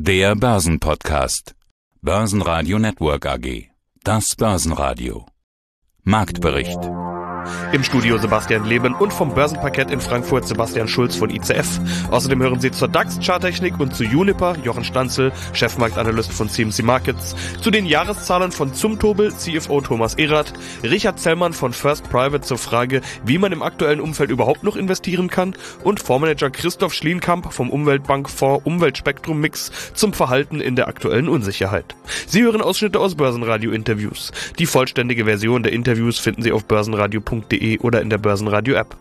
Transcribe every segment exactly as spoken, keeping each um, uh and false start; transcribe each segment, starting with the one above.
Der Börsenpodcast. Börsenradio Network A G. Das Börsenradio. Marktbericht. Im Studio Sebastian Leben und vom Börsenparkett in Frankfurt Sebastian Schulz von I C F. Außerdem hören Sie zur DAX-Charttechnik und zu Uniper Jochen Stanzel, Chefmarktanalyst von C M C Markets, zu den Jahreszahlen von Zumtobel C F O Thomas Erath, Richard Zellmann von First Private zur Frage, wie man im aktuellen Umfeld überhaupt noch investieren kann, und Fondsmanager Christoph Schlienkamp vom Umweltbankfonds Umweltspektrum Mix zum Verhalten in der aktuellen Unsicherheit. Sie hören Ausschnitte aus Börsenradio-Interviews. Die vollständige Version der Interviews finden Sie auf börsenradio punkt de oder in der Börsenradio-App.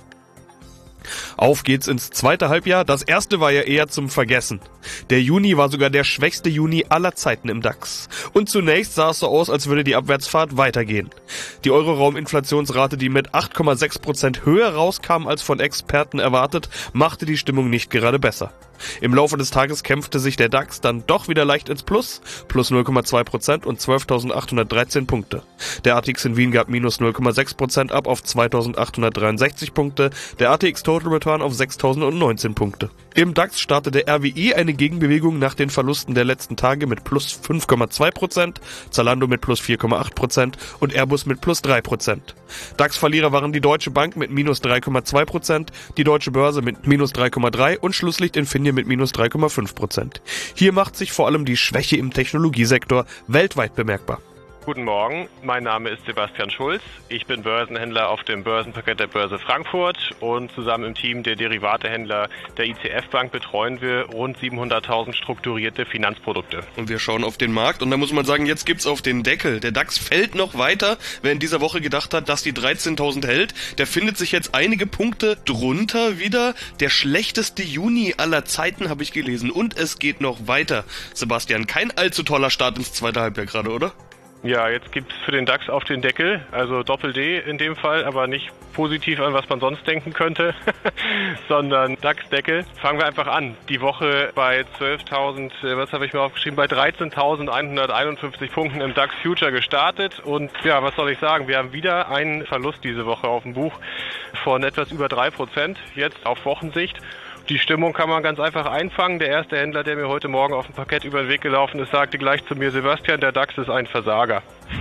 Auf geht's ins zweite Halbjahr. Das erste war ja eher zum Vergessen. Der Juni war sogar der schwächste Juni aller Zeiten im DAX. Und zunächst sah es so aus, als würde die Abwärtsfahrt weitergehen. Die Euroraum-Inflationsrate, die mit acht Komma sechs Prozent höher rauskam als von Experten erwartet, machte die Stimmung nicht gerade besser. Im Laufe des Tages kämpfte sich der DAX dann doch wieder leicht ins Plus, plus null Komma zwei Prozent und zwölftausendachthundertdreizehn Punkte. Der A T X in Wien gab minus null Komma sechs Prozent ab auf zweitausendachthundertdreiundsechzig Punkte, der A T X Total Return auf sechstausendneunzehn Punkte. Im DAX startete R W I eine Gegenbewegung nach den Verlusten der letzten Tage mit plus fünf Komma zwei Prozent, Zalando mit plus vier Komma acht Prozent und Airbus mit plus drei Prozent. DAX-Verlierer waren die Deutsche Bank mit minus drei Komma zwei Prozent, die Deutsche Börse mit minus drei Komma drei und Schlusslicht Infineon mit minus drei Komma fünf Prozent. Hier macht sich vor allem die Schwäche im Technologiesektor weltweit bemerkbar. Guten Morgen, mein Name ist Sebastian Schulz. Ich bin Börsenhändler auf dem Börsenparkett der Börse Frankfurt und zusammen im Team der Derivatehändler der I C F Bank betreuen wir rund siebenhunderttausend strukturierte Finanzprodukte. Und wir schauen auf den Markt und da muss man sagen, jetzt gibt's auf den Deckel. Der DAX fällt noch weiter. Wer in dieser Woche gedacht hat, dass die dreizehntausend hält, der findet sich jetzt einige Punkte drunter wieder. Der schlechteste Juni aller Zeiten, habe ich gelesen. Und es geht noch weiter. Sebastian, kein allzu toller Start ins zweite Halbjahr gerade, oder? Ja, jetzt gibt's für den DAX auf den Deckel, also Doppel-D in dem Fall, aber nicht positiv an, was man sonst denken könnte, sondern DAX-Deckel. Fangen wir einfach an. Die Woche bei zwölftausend, was habe ich mir aufgeschrieben, bei dreizehntausendeinhunderteinundfünfzig Punkten im DAX Future gestartet und ja, was soll ich sagen, wir haben wieder einen Verlust diese Woche auf dem Buch von etwas über drei Prozent, jetzt auf Wochensicht. Die Stimmung kann man ganz einfach einfangen. Der erste Händler, der mir heute Morgen auf dem Parkett über den Weg gelaufen ist, sagte gleich zu mir, Sebastian, der DAX ist ein Versager.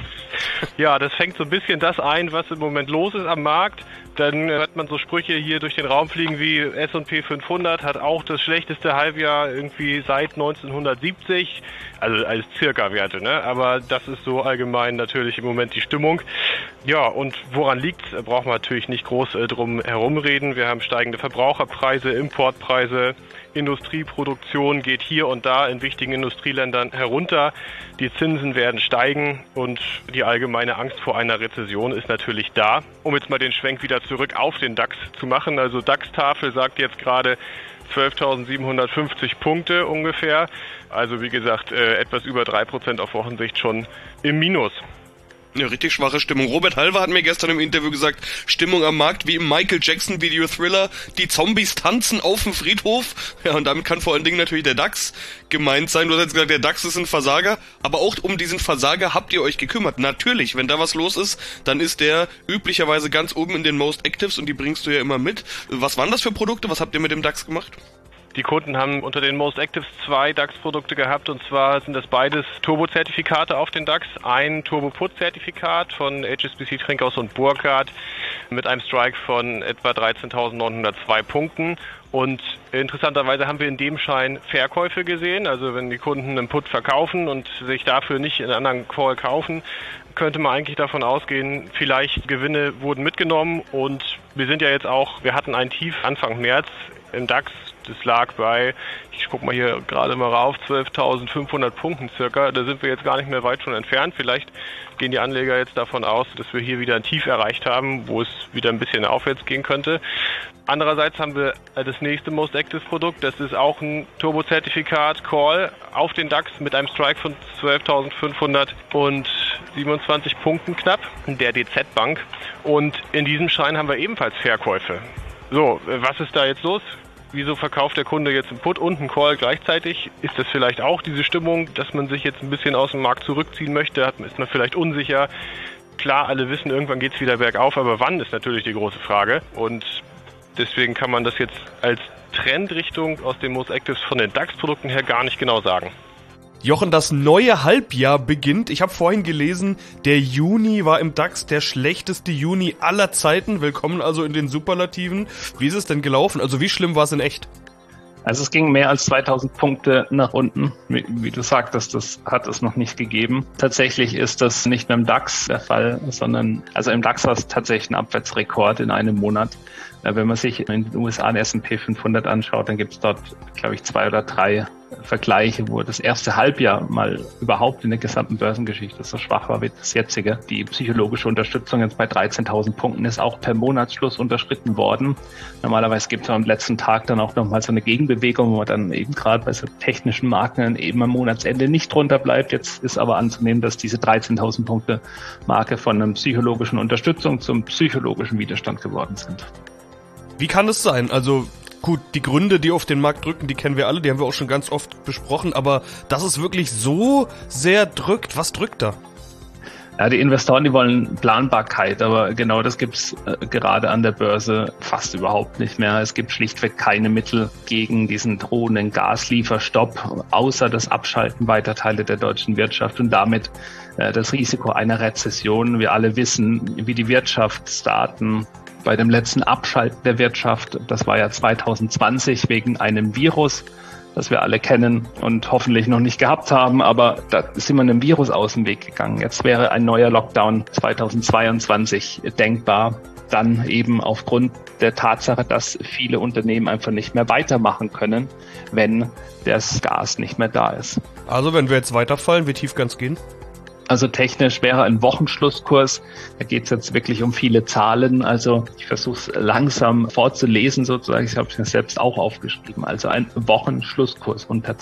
Ja, das fängt so ein bisschen das ein, was im Moment los ist am Markt. Dann hört man so Sprüche hier durch den Raum fliegen wie S und P fünfhundert hat auch das schlechteste Halbjahr irgendwie seit neunzehnhundertsiebzig. Also als Circa-Werte, ne? Aber das ist so allgemein natürlich im Moment die Stimmung. Ja, und woran liegt's? Da braucht man natürlich nicht groß äh, drum herumreden. Wir haben steigende Verbraucherpreise, Importpreise, Industrieproduktion geht hier und da in wichtigen Industrieländern herunter. Die Zinsen werden steigen und die allgemeine Angst vor einer Rezession ist natürlich da. Um jetzt mal den Schwenk wieder zurück auf den DAX zu machen. Also DAX-Tafel sagt jetzt gerade zwölftausendsiebenhundertfünfzig Punkte ungefähr. Also wie gesagt, äh, etwas über drei Prozent auf Wochensicht schon im Minus. Eine richtig schwache Stimmung. Robert Halver hat mir gestern im Interview gesagt, Stimmung am Markt wie im Michael Jackson Video Thriller, die Zombies tanzen auf dem Friedhof. Ja, und damit kann vor allen Dingen natürlich der DAX gemeint sein. Du hast jetzt gesagt, der DAX ist ein Versager, aber auch um diesen Versager habt ihr euch gekümmert. Natürlich, wenn da was los ist, dann ist der üblicherweise ganz oben in den Most Actives und die bringst du ja immer mit. Was waren das für Produkte? Was habt ihr mit dem DAX gemacht? Die Kunden haben unter den Most Actives zwei DAX-Produkte gehabt und zwar sind das beides Turbo-Zertifikate auf den DAX. Ein Turbo-Put-Zertifikat von H S B C, Trinkhaus und Burkhardt mit einem Strike von etwa dreizehntausendneunhundertzwei Punkten. Und interessanterweise haben wir in dem Schein Verkäufe gesehen. Also wenn die Kunden einen Put verkaufen und sich dafür nicht einen anderen Call kaufen, könnte man eigentlich davon ausgehen, vielleicht Gewinne wurden mitgenommen. Und wir sind ja jetzt auch, wir hatten ein Tief Anfang März im DAX. Das lag bei, ich gucke mal hier gerade mal rauf, zwölftausendfünfhundert Punkten circa. Da sind wir jetzt gar nicht mehr weit schon entfernt. Vielleicht gehen die Anleger jetzt davon aus, dass wir hier wieder ein Tief erreicht haben, wo es wieder ein bisschen aufwärts gehen könnte. Andererseits haben wir das nächste Most Active Produkt. Das ist auch ein Turbo-Zertifikat Call auf den DAX mit einem Strike von zwölftausendfünfhundertsiebenundzwanzig Punkten knapp, der D Z Bank. Und in diesem Schein haben wir ebenfalls Verkäufe. So, was ist da jetzt los? Wieso verkauft der Kunde jetzt einen Put und einen Call gleichzeitig? Ist das vielleicht auch diese Stimmung, dass man sich jetzt ein bisschen aus dem Markt zurückziehen möchte? Ist man vielleicht unsicher? Klar, alle wissen, irgendwann geht es wieder bergauf, aber wann ist natürlich die große Frage. Und Deswegen kann man das jetzt als Trendrichtung aus den Most Actives von den DAX-Produkten her gar nicht genau sagen. Jochen, das neue Halbjahr beginnt. Ich habe vorhin gelesen, der Juni war im DAX der schlechteste Juni aller Zeiten. Willkommen also in den Superlativen. Wie ist es denn gelaufen? Also wie schlimm war es in echt? Also es ging mehr als zweitausend Punkte nach unten. Wie, wie du sagtest, das hat es noch nicht gegeben. Tatsächlich ist das nicht nur im DAX der Fall, sondern also im DAX war es tatsächlich ein Abwärtsrekord in einem Monat. Wenn man sich in den U S A den S und P fünfhundert anschaut, dann gibt es dort, glaube ich, zwei oder drei Vergleiche, wo das erste Halbjahr mal überhaupt in der gesamten Börsengeschichte so schwach war wie das jetzige. Die psychologische Unterstützung jetzt bei dreizehntausend Punkten ist auch per Monatsschluss unterschritten worden. Normalerweise gibt es am letzten Tag dann auch nochmal so eine Gegenbewegung, wo man dann eben gerade bei so technischen Marken eben am Monatsende nicht drunter bleibt. Jetzt ist aber anzunehmen, dass diese dreizehntausend Punkte Marke von einer psychologischen Unterstützung zum psychologischen Widerstand geworden sind. Wie kann es sein? Also gut, die Gründe, die auf den Markt drücken, die kennen wir alle, die haben wir auch schon ganz oft besprochen, aber dass es wirklich so sehr drückt, was drückt da? Ja, die Investoren, die wollen Planbarkeit, aber genau das gibt's äh, gerade an der Börse fast überhaupt nicht mehr. Es gibt schlichtweg keine Mittel gegen diesen drohenden Gaslieferstopp, außer das Abschalten weiter Teile der deutschen Wirtschaft und damit äh, das Risiko einer Rezession. Wir alle wissen, wie die Wirtschaftsdaten bei dem letzten Abschalten der Wirtschaft, das war ja zwanzig zwanzig wegen einem Virus, das wir alle kennen und hoffentlich noch nicht gehabt haben, aber da sind wir einem Virus aus dem Weg gegangen. Jetzt wäre ein neuer Lockdown zweitausendzweiundzwanzig denkbar, dann eben aufgrund der Tatsache, dass viele Unternehmen einfach nicht mehr weitermachen können, wenn das Gas nicht mehr da ist. Also wenn wir jetzt weiterfallen, wie tief kann es gehen? Also technisch wäre ein Wochenschlusskurs, da geht es jetzt wirklich um viele Zahlen, also ich versuche es langsam vorzulesen sozusagen, ich habe es mir selbst auch aufgeschrieben, also ein Wochenschlusskurs unter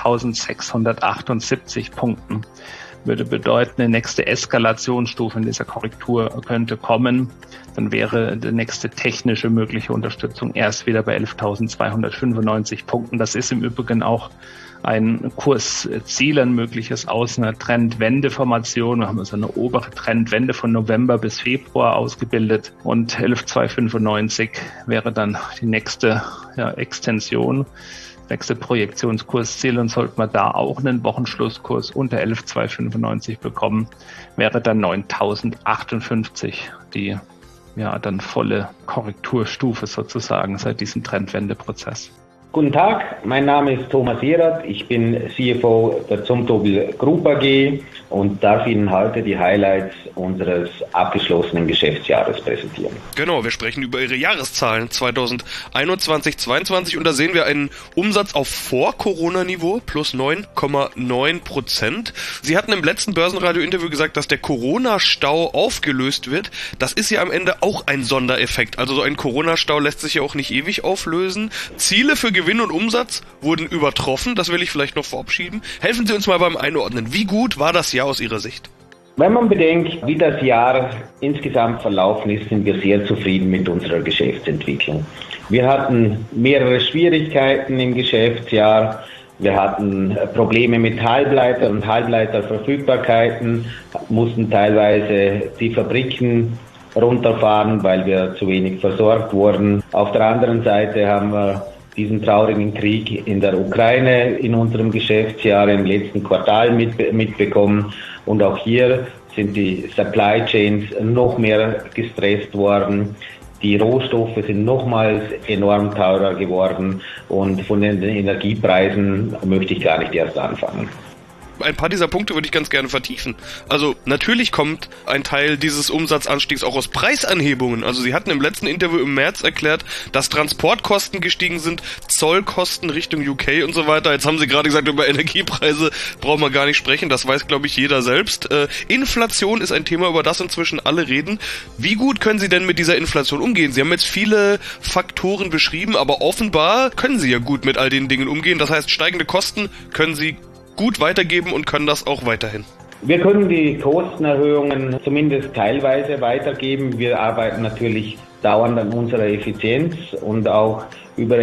zwölftausendsechshundertachtundsiebzig Punkten würde bedeuten, eine nächste Eskalationsstufe in dieser Korrektur könnte kommen, dann wäre die nächste technische mögliche Unterstützung erst wieder bei elftausendzweihundertfünfundneunzig Punkten, das ist im Übrigen auch ein Kursziel, ein mögliches aus einer Trendwendeformation. Wir haben also eine obere Trendwende von November bis Februar ausgebildet und elftausendzweihundertfünfundneunzig wäre dann die nächste ja, Extension, nächste Projektionskursziel und sollte man da auch einen Wochenschlusskurs unter elftausendzweihundertfünfundneunzig bekommen, wäre dann neuntausendachtundsechzig die ja dann volle Korrekturstufe sozusagen seit diesem Trendwendeprozess. Guten Tag, mein Name ist Thomas Erath, ich bin C F O der Zumtobel Group A G und darf Ihnen heute die Highlights unseres abgeschlossenen Geschäftsjahres präsentieren. Genau, wir sprechen über Ihre Jahreszahlen zweitausendeinundzwanzig zweiundzwanzig und da sehen wir einen Umsatz auf Vor-Corona-Niveau plus neun Komma neun Prozent. Sie hatten im letzten Börsenradio-Interview gesagt, dass der Corona-Stau aufgelöst wird. Das ist ja am Ende auch ein Sondereffekt. Also so ein Corona-Stau lässt sich ja auch nicht ewig auflösen. Ziele für Gewinn und Umsatz wurden übertroffen, das will ich vielleicht noch vorab schieben. Helfen Sie uns mal beim Einordnen. Wie gut war das Jahr aus Ihrer Sicht? Wenn man bedenkt, wie das Jahr insgesamt verlaufen ist, sind wir sehr zufrieden mit unserer Geschäftsentwicklung. Wir hatten mehrere Schwierigkeiten im Geschäftsjahr. Wir hatten Probleme mit Halbleiter und Halbleiterverfügbarkeiten, mussten teilweise die Fabriken runterfahren, weil wir zu wenig versorgt wurden. Auf der anderen Seite haben wir diesen traurigen Krieg in der Ukraine in unserem Geschäftsjahr im letzten Quartal mit, mitbekommen. Und auch hier sind die Supply Chains noch mehr gestresst worden. Die Rohstoffe sind nochmals enorm teurer geworden und von den Energiepreisen möchte ich gar nicht erst anfangen. Ein paar dieser Punkte würde ich ganz gerne vertiefen. Also natürlich kommt ein Teil dieses Umsatzanstiegs auch aus Preisanhebungen. Also Sie hatten im letzten Interview im März erklärt, dass Transportkosten gestiegen sind, Zollkosten Richtung U K und so weiter. Jetzt haben Sie gerade gesagt, über Energiepreise brauchen wir gar nicht sprechen. Das weiß, glaube ich, jeder selbst. Äh, Inflation ist ein Thema, über das inzwischen alle reden. Wie gut können Sie denn mit dieser Inflation umgehen? Sie haben jetzt viele Faktoren beschrieben, aber offenbar können Sie ja gut mit all den Dingen umgehen. Das heißt, steigende Kosten können Sie gut weitergeben und können das auch weiterhin? Wir können die Kostenerhöhungen zumindest teilweise weitergeben. Wir arbeiten natürlich dauernd an unserer Effizienz und auch über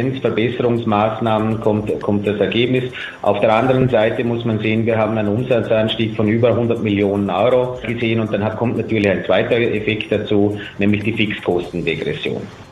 Effizienzverbesserungsmaßnahmen kommt, kommt das Ergebnis. Auf der anderen Seite muss man sehen, wir haben einen Umsatzanstieg von über hundert Millionen Euro gesehen und dann hat, kommt natürlich ein zweiter Effekt dazu, nämlich die Fixkostendegression.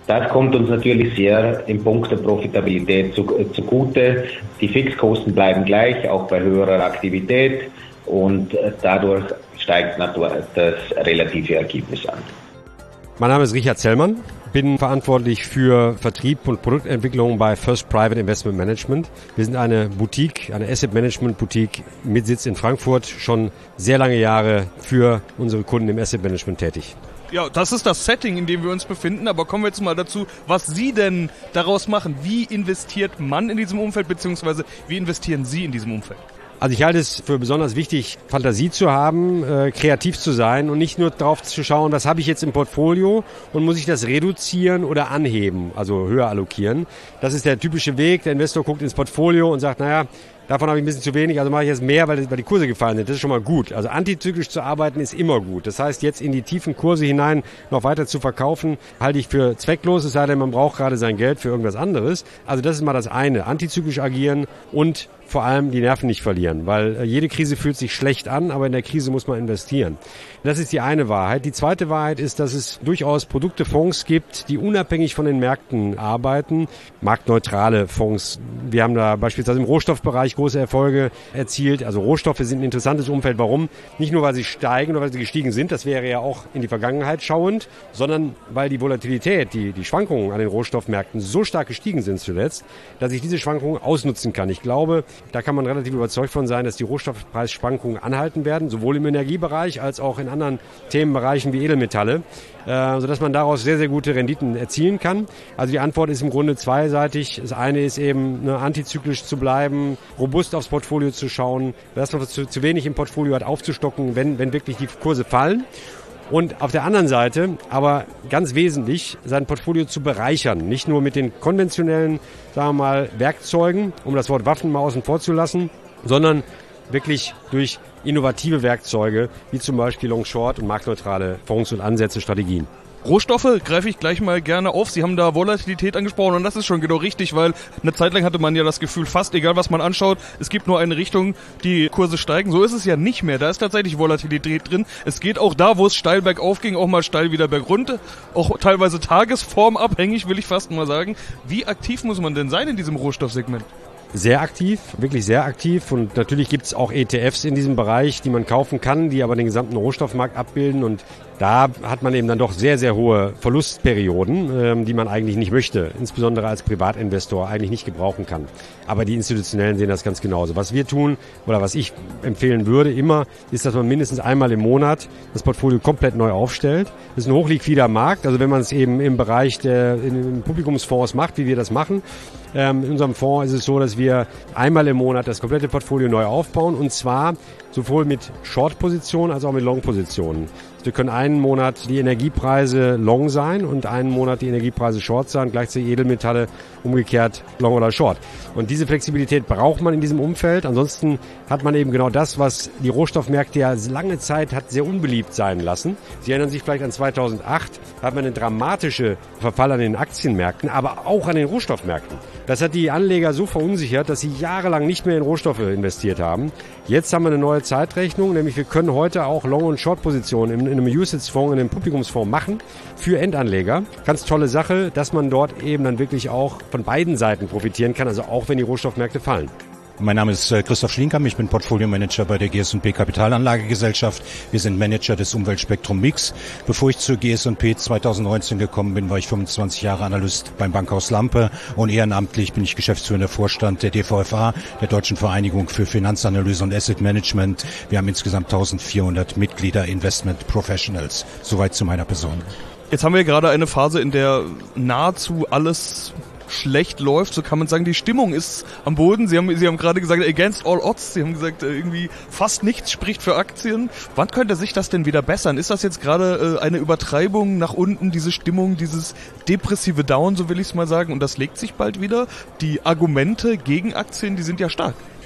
Das kommt uns natürlich sehr im Punkt der Profitabilität zu, äh, zugute. Die Fixkosten bleiben gleich, auch bei höherer Aktivität, und äh, dadurch steigt natürlich das relative Ergebnis an. Mein Name ist Richard Zellmann, bin verantwortlich für Vertrieb und Produktentwicklung bei First Private Investment Management. Wir sind eine Boutique, eine Asset Management Boutique mit Sitz in Frankfurt, schon sehr lange Jahre für unsere Kunden im Asset Management tätig. Ja, das ist das Setting, in dem wir uns befinden, aber kommen wir jetzt mal dazu, was Sie denn daraus machen. Wie investiert man in diesem Umfeld, beziehungsweise wie investieren Sie in diesem Umfeld? Also ich halte es für besonders wichtig, Fantasie zu haben, äh, kreativ zu sein und nicht nur darauf zu schauen, was habe ich jetzt im Portfolio und muss ich das reduzieren oder anheben, also höher allokieren. Das ist der typische Weg. Der Investor guckt ins Portfolio und sagt, naja, davon habe ich ein bisschen zu wenig, also mache ich jetzt mehr, weil, weil die Kurse gefallen sind. Das ist schon mal gut. Also antizyklisch zu arbeiten ist immer gut. Das heißt, jetzt in die tiefen Kurse hinein noch weiter zu verkaufen, halte ich für zwecklos, es sei denn, man braucht gerade sein Geld für irgendwas anderes. Also das ist mal das eine, antizyklisch agieren und vor allem die Nerven nicht verlieren, weil jede Krise fühlt sich schlecht an, aber in der Krise muss man investieren. Das ist die eine Wahrheit. Die zweite Wahrheit ist, dass es durchaus Produkte, Fonds gibt, die unabhängig von den Märkten arbeiten, marktneutrale Fonds. Wir haben da beispielsweise im Rohstoffbereich große Erfolge erzielt. Also Rohstoffe sind ein interessantes Umfeld. Warum? Nicht nur, weil sie steigen oder weil sie gestiegen sind, das wäre ja auch in die Vergangenheit schauend, sondern weil die Volatilität, die, die Schwankungen an den Rohstoffmärkten so stark gestiegen sind zuletzt, dass ich diese Schwankungen ausnutzen kann. Ich glaube, da kann man relativ überzeugt von sein, dass die Rohstoffpreisschwankungen anhalten werden, sowohl im Energiebereich als auch in anderen Themenbereichen wie Edelmetalle, äh, sodass man daraus sehr, sehr gute Renditen erzielen kann. Also die Antwort ist im Grunde zweiseitig. Das eine ist eben, ne, antizyklisch zu bleiben, robust aufs Portfolio zu schauen, das, was zu, zu wenig im Portfolio hat, aufzustocken, wenn, wenn wirklich die Kurse fallen. Und auf der anderen Seite, aber ganz wesentlich, sein Portfolio zu bereichern. Nicht nur mit den konventionellen, sagen wir mal, Werkzeugen, um das Wort Waffen mal außen vor zu lassen, sondern wirklich durch innovative Werkzeuge, wie zum Beispiel Long-Short und marktneutrale Fonds und Ansätze, Strategien. Rohstoffe greife ich gleich mal gerne auf. Sie haben da Volatilität angesprochen und das ist schon genau richtig, weil eine Zeit lang hatte man ja das Gefühl, fast egal was man anschaut, es gibt nur eine Richtung, die Kurse steigen. So ist es ja nicht mehr. Da ist tatsächlich Volatilität drin. Es geht auch da, wo es steil bergauf ging, auch mal steil wieder bergunter. Auch teilweise tagesformabhängig, will ich fast mal sagen. Wie aktiv muss man denn sein in diesem Rohstoffsegment? Sehr aktiv, wirklich sehr aktiv, und natürlich gibt es auch E T Fs in diesem Bereich, die man kaufen kann, die aber den gesamten Rohstoffmarkt abbilden, und da hat man eben dann doch sehr, sehr hohe Verlustperioden, ähm, die man eigentlich nicht möchte, insbesondere als Privatinvestor eigentlich nicht gebrauchen kann. Aber die Institutionellen sehen das ganz genauso. Was wir tun oder was ich empfehlen würde immer, ist, dass man mindestens einmal im Monat das Portfolio komplett neu aufstellt. Das ist ein hochliquider Markt, also wenn man es eben im Bereich der in, in Publikumsfonds macht, wie wir das machen. Ähm, in unserem Fonds ist es so, dass wir einmal im Monat das komplette Portfolio neu aufbauen, und zwar sowohl mit Short-Positionen als auch mit Long-Positionen. Wir können einen Monat die Energiepreise Long sein und einen Monat die Energiepreise Short sein, gleichzeitig Edelmetalle umgekehrt Long oder Short. Und diese Flexibilität braucht man in diesem Umfeld. Ansonsten hat man eben genau das, was die Rohstoffmärkte ja lange Zeit hat sehr unbeliebt sein lassen. Sie erinnern sich vielleicht an zweitausendacht, da hat man einen dramatischen Verfall an den Aktienmärkten, aber auch an den Rohstoffmärkten. Das hat die Anleger so verunsichert, dass sie jahrelang nicht mehr in Rohstoffe investiert haben. Jetzt haben wir eine neue Zeitrechnung, nämlich wir können heute auch Long- und Short-Positionen in, in einem U C I T S-Fonds, in einem Publikumsfonds machen für Endanleger. Ganz tolle Sache, dass man dort eben dann wirklich auch von beiden Seiten profitieren kann, also auch wenn die Rohstoffmärkte fallen. Mein Name ist Christoph Schlinkam, ich bin Portfolio-Manager bei der G S und P Kapitalanlagegesellschaft. Wir sind Manager des Umweltspektrum Mix. Bevor ich zur G S und P zweitausendneunzehn gekommen bin, war ich fünfundzwanzig Jahre Analyst beim Bankhaus Lampe, und ehrenamtlich bin ich geschäftsführender Vorstand der D V F A, der Deutschen Vereinigung für Finanzanalyse und Asset Management. Wir haben insgesamt eintausendvierhundert Mitglieder, Investment Professionals. Soweit zu meiner Person. Jetzt haben wir gerade eine Phase, in der nahezu alles schlecht läuft, so kann man sagen. Die Stimmung ist am Boden. Sie haben, Sie haben gerade gesagt, against all odds. Sie haben gesagt, irgendwie fast nichts spricht für Aktien. Wann könnte sich das denn wieder bessern? Ist das jetzt gerade äh, eine Übertreibung nach unten, diese Stimmung, dieses depressive Down, so will ich es mal sagen, und das legt sich bald wieder? Die Argumente gegen Aktien, die sind ja stark.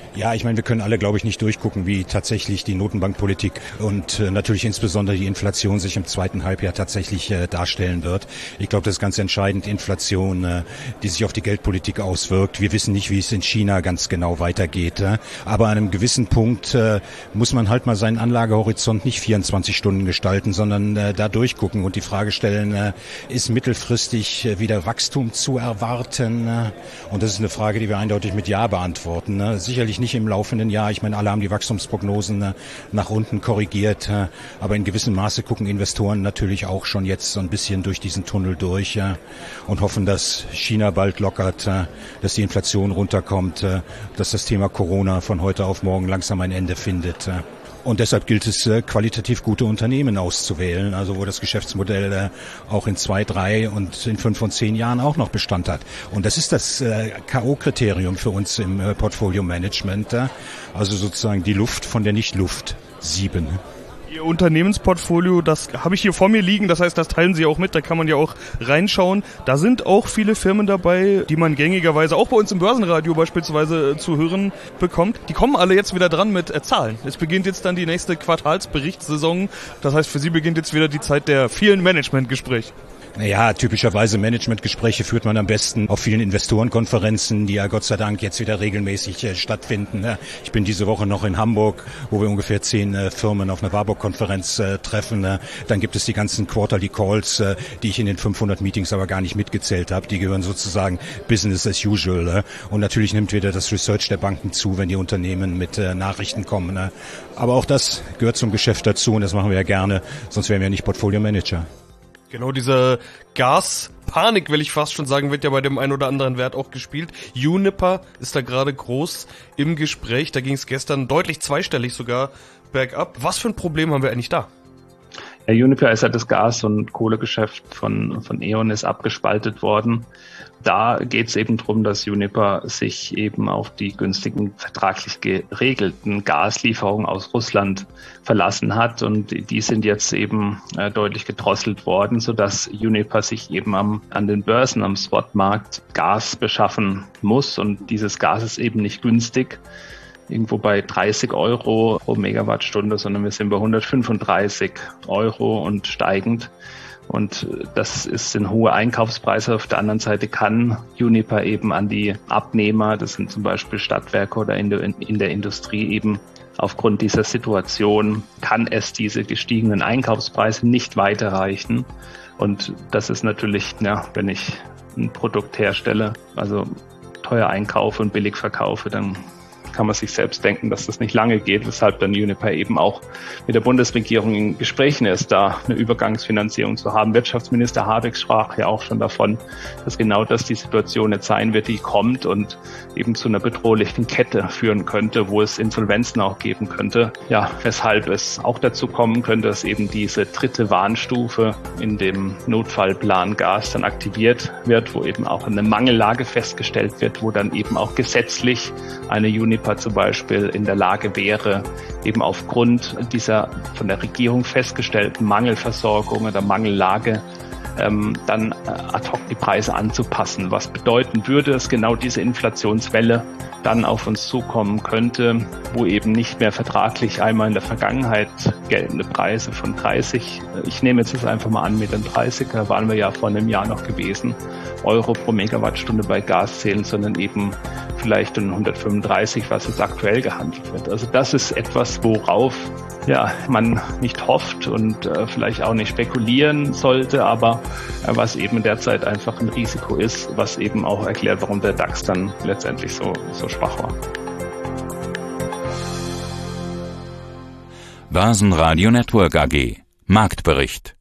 Ja, ich meine, wir können alle, glaube ich, nicht durchgucken, wie tatsächlich die Notenbankpolitik und äh, natürlich insbesondere die Inflation sich im zweiten Halbjahr tatsächlich äh, darstellen wird. Ich glaube, das ist ganz entscheidend, Inflation, äh, die sich auf die Geldpolitik auswirkt. Wir wissen nicht, wie es in China ganz genau weitergeht. Äh, aber an einem gewissen Punkt äh, muss man halt mal seinen Anlagehorizont nicht vierundzwanzig Stunden gestalten, sondern äh, da durchgucken und die Frage stellen, äh, ist mittelfristig äh, wieder Wachstum zu erwarten? Äh, und das ist eine Frage, die wir eindeutig mit Ja beantworten. Äh, sicherlich nicht im laufenden Jahr. Ich meine, alle haben die Wachstumsprognosen äh, nach unten korrigiert. Äh, aber in gewissem Maße gucken Investoren natürlich auch schon jetzt so ein bisschen durch diesen Tunnel durch äh, und hoffen, dass China bald lockert, äh, dass die Inflation runterkommt, äh, dass das Thema Corona von heute auf morgen langsam ein Ende findet. Äh. Und deshalb gilt es, äh, qualitativ gute Unternehmen auszuwählen, also wo das Geschäftsmodell äh, auch in zwei, drei und in fünf und zehn Jahren auch noch Bestand hat. Und das ist das äh, K O-Kriterium für uns im äh, Portfolio-Management, äh, also sozusagen die Luft von der Nicht-Luft sieben. Ihr Unternehmensportfolio, das habe ich hier vor mir liegen, das heißt, das teilen Sie auch mit, da kann man ja auch reinschauen. Da sind auch viele Firmen dabei, die man gängigerweise auch bei uns im Börsenradio beispielsweise zu hören bekommt. Die kommen alle jetzt wieder dran mit äh, Zahlen. Es beginnt jetzt dann die nächste Quartalsberichtssaison, das heißt, für Sie beginnt jetzt wieder die Zeit der vielen Managementgespräche. Naja, typischerweise Managementgespräche führt man am besten auf vielen Investorenkonferenzen, die ja Gott sei Dank jetzt wieder regelmäßig äh, stattfinden. Ich bin diese Woche noch in Hamburg, wo wir ungefähr zehn äh, Firmen auf einer Warburg-Konferenz äh, treffen. Äh, dann gibt es die ganzen Quarterly Calls, äh, die ich in den fünfhundert Meetings aber gar nicht mitgezählt habe. Die gehören sozusagen Business as usual. Äh. Und natürlich nimmt wieder das Research der Banken zu, wenn die Unternehmen mit äh, Nachrichten kommen. Äh. Aber auch das gehört zum Geschäft dazu und das machen wir ja gerne, sonst wären wir ja nicht Portfolio Manager. Genau, diese Gaspanik, will ich fast schon sagen, wird ja bei dem einen oder anderen Wert auch gespielt. Uniper ist da gerade groß im Gespräch. Da ging es gestern deutlich zweistellig sogar bergab. Was für ein Problem haben wir eigentlich da? Ja, Uniper ist ja das Gas- und Kohlegeschäft von, von E.ON ist abgespaltet worden. Da geht es eben darum, dass Uniper sich eben auf die günstigen, vertraglich geregelten Gaslieferungen aus Russland verlassen hat. Und die sind jetzt eben äh, deutlich gedrosselt worden, sodass Uniper sich eben am, an den Börsen, am Spotmarkt Gas beschaffen muss. Und dieses Gas ist eben nicht günstig, irgendwo bei dreißig Euro pro Megawattstunde, sondern wir sind bei hundertfünfunddreißig Euro und steigend. Und das ist ein hoher Einkaufspreis. Auf der anderen Seite kann Uniper eben an die Abnehmer, das sind zum Beispiel Stadtwerke oder in der, in der Industrie eben, aufgrund dieser Situation kann es diese gestiegenen Einkaufspreise nicht weiterreichen. Und das ist natürlich, ja, wenn ich ein Produkt herstelle, also teuer einkaufe und billig verkaufe, dann kann man sich selbst denken, dass das nicht lange geht, weshalb dann Uniper eben auch mit der Bundesregierung in Gesprächen ist, da eine Übergangsfinanzierung zu haben. Wirtschaftsminister Habeck sprach ja auch schon davon, dass genau das die Situation jetzt sein wird, die kommt und eben zu einer bedrohlichen Kette führen könnte, wo es Insolvenzen auch geben könnte. Ja, weshalb es auch dazu kommen könnte, dass eben diese dritte Warnstufe in dem Notfallplan Gas dann aktiviert wird, wo eben auch eine Mangellage festgestellt wird, wo dann eben auch gesetzlich eine Uniper zum Beispiel in der Lage wäre, eben aufgrund dieser von der Regierung festgestellten Mangelversorgung oder Mangellage ähm, dann äh, ad hoc die Preise anzupassen. Was bedeuten würde, dass genau diese Inflationswelle dann auf uns zukommen könnte, wo eben nicht mehr vertraglich einmal in der Vergangenheit geltende Preise von dreißig, ich nehme jetzt das einfach mal an mit den dreißig, da waren wir ja vor einem Jahr noch gewesen, Euro pro Megawattstunde bei Gas zählen, sondern eben vielleicht um hundertfünfunddreißig, was jetzt aktuell gehandelt wird. Also das ist etwas, worauf ja man nicht hofft und äh, vielleicht auch nicht spekulieren sollte, aber äh, was eben derzeit einfach ein Risiko ist, was eben auch erklärt, warum der DAX dann letztendlich so, so schwach war. Börsenradio Network A G. Marktbericht.